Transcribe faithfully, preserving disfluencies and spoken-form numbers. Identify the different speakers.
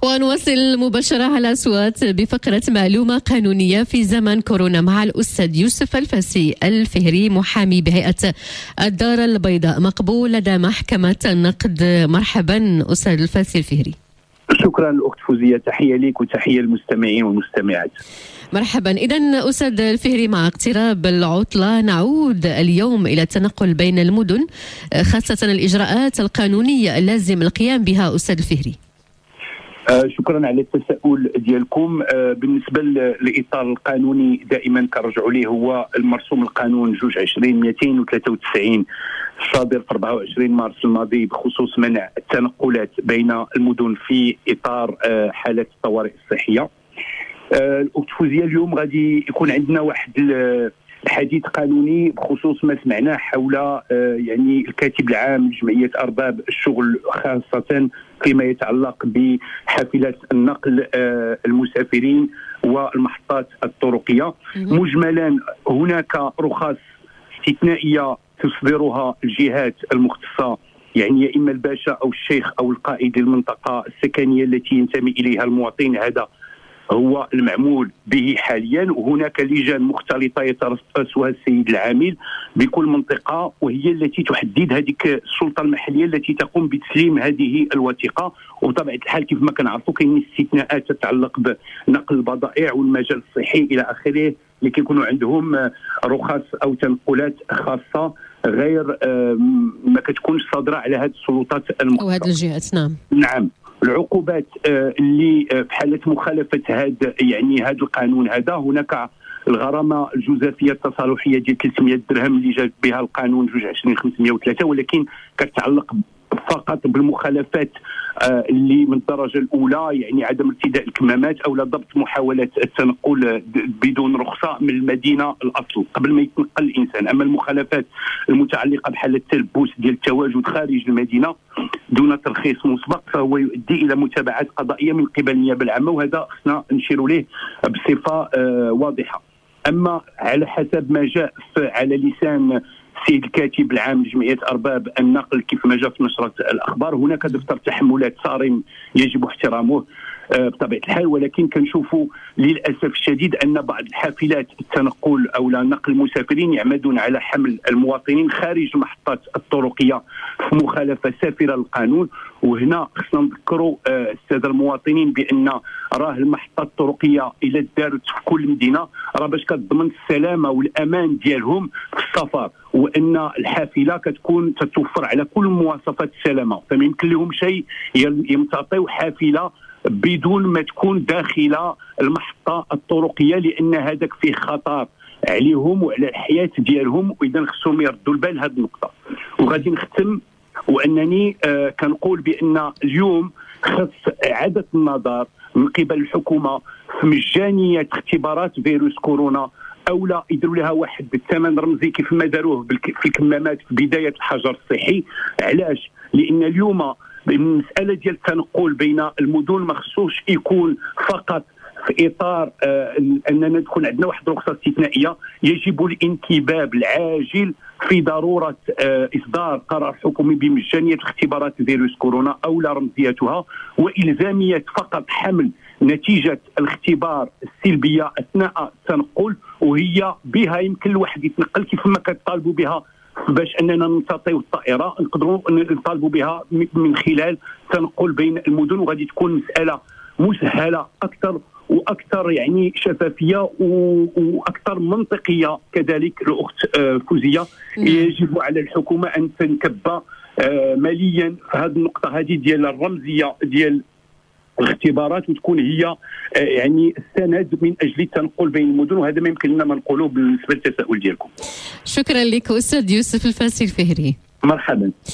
Speaker 1: ونواصل مباشرة على الأصوات بفقرة معلومة قانونية في زمن كورونا مع الأستاذ يوسف الفاسي الفهري، محامي بهيئة الدار البيضاء، مقبول لدى محكمة النقد. مرحبا أستاذ الفاسي الفهري.
Speaker 2: شكرا الأخت فوزية، تحية لك وتحية للمستمعين والمستمعات.
Speaker 1: مرحبا. إذن أستاذ الفهري، مع اقتراب العطلة نعود اليوم إلى التنقل بين المدن، خاصة الإجراءات القانونية اللازم القيام بها أستاذ الفهري.
Speaker 2: آه شكرا على التساؤل ديالكم. آه بالنسبه للاطار القانوني دائما كنرجعوا ليه هو المرسوم القانون جوج عشرين مئتين وثلاثة وتسعين الصادر في أربعة وعشرين مارس الماضي بخصوص منع التنقلات بين المدن في اطار آه حالات الطوارئ الصحيه. آه الاخت فوزيه، اليوم غادي يكون عندنا واحد الحديث قانوني بخصوص ما سمعناه حول آه يعني الكاتب العام لجمعيه ارباب الشغل، خاصه فيما يتعلق بحافلات النقل آه المسافرين والمحطات الطرقيه. مجملا هناك رخص استثنائيه تصدرها الجهات المختصه، يعني يا اما الباشا او الشيخ او القائد للمنطقه السكنيه التي ينتمي اليها المواطن. هذا هو المعمول به حاليا، وهناك لجان مختلطه يترأسها السيد العامل بكل منطقه، وهي التي تحدد هذيك السلطه المحليه التي تقوم بتسليم هذه الوثيقه. وبطبيعه الحال كيف ما كنعرفوا كاين استثناءات تتعلق بنقل البضائع والمجال الصحي الى اخره، اللي كيكونوا عندهم رخص او تنقلات خاصه غير ما كتكونش صادره على هذه السلطات المختصه
Speaker 1: وهذه الجهات. نعم
Speaker 2: نعم. العقوبات اللي في حاله مخالفه هذا يعني هذا القانون هذا، هناك الغرامه الجزافيه التصالحيه ديال ثلاثمئة درهم اللي جاء بها القانون جوج عشرين خمسمئة وثلاثة، ولكن كتعلق فقط بالمخالفات اللي من الدرجه الاولى، يعني عدم ارتداء الكمامات او لا ضبط محاولات التنقل بدون رخصه من المدينه الاصل قبل ما يتنقل الانسان. اما المخالفات المتعلقه بحال التلبس ديال التواجد خارج المدينه دون ترخيص مسبق فهو يؤدي الى متابعات قضائيه من قبل النيابه العامه، وهذا خصنا نشير له بصفه واضحه. اما على حسب ما جاء على لسان السيد الكاتب العام لجمعيه ارباب النقل كيف ما جاء في نشره الاخبار، هناك دفتر تحملات صارم يجب احترامه بطبيعه الحال، ولكن كنشوفوا للاسف الشديد ان بعض الحافلات التنقل او لا نقل المسافرين يعمدون على حمل المواطنين خارج المحطات الطرقيه في مخالفه سافره للقانون. وهنا خصنا نذكروا الساده المواطنين بان راه المحطات الطرقيه الى دارت في كل مدينه راه باش كتضمن السلامه والامان ديالهم في السفر، وان الحافله كتكون تتوفر على كل مواصفات السلامه، فما يمكن لهم شيء يمتطيو حافله بدون ما تكون داخل المحطة الطرقية، لأن هذاك فيه خطر عليهم وعلى الحياة ديالهم، وإذا خصهم يردوا البال هذه النقطة. وغادي نختم وأنني آه كنقول بأن اليوم خص إعادة النظر من قبل الحكومة في مجانية اختبارات فيروس كورونا، أو لا يديروا لها واحد بالثمن رمزي كيف ما داروه في الكمامات في بداية الحجر الصحي. علاش؟ لأن اليوم المسألة ديال التنقل بين المدن ما خصوش يكون فقط في إطار آه أننا تكون عندنا واحد رخصة استثنائية. يجب الانكباب العاجل في ضرورة آه إصدار قرار حكومي بمجانية اختبارات فيروس كورونا أو لا رمزيتها، وإلزامية فقط حمل نتيجة الاختبار السلبية أثناء التنقل، وهي بها يمكن الواحد يتنقل كيف ما كتطالبوا بها باش اننا نمتطيو الطائره، نقدروا نطالبوا بها من خلال تنقل بين المدن، وغادي تكون مساله مسهله اكثر واكثر يعني شفافيه واكثر منطقيه. كذلك الاخت فوزيه، يجب على الحكومه ان تنكب ماليا في هذه النقطه هذه ديال الرمزيه ديال الاختبارات، وتكون هي يعني السند من اجل التنقل بين المدن، وهذا ما يمكن لنا ما نقولوه بالنسبه للتساؤل ديالكم.
Speaker 1: شكرا لك استاذ يوسف الفاسي الفهري.
Speaker 2: مرحبا.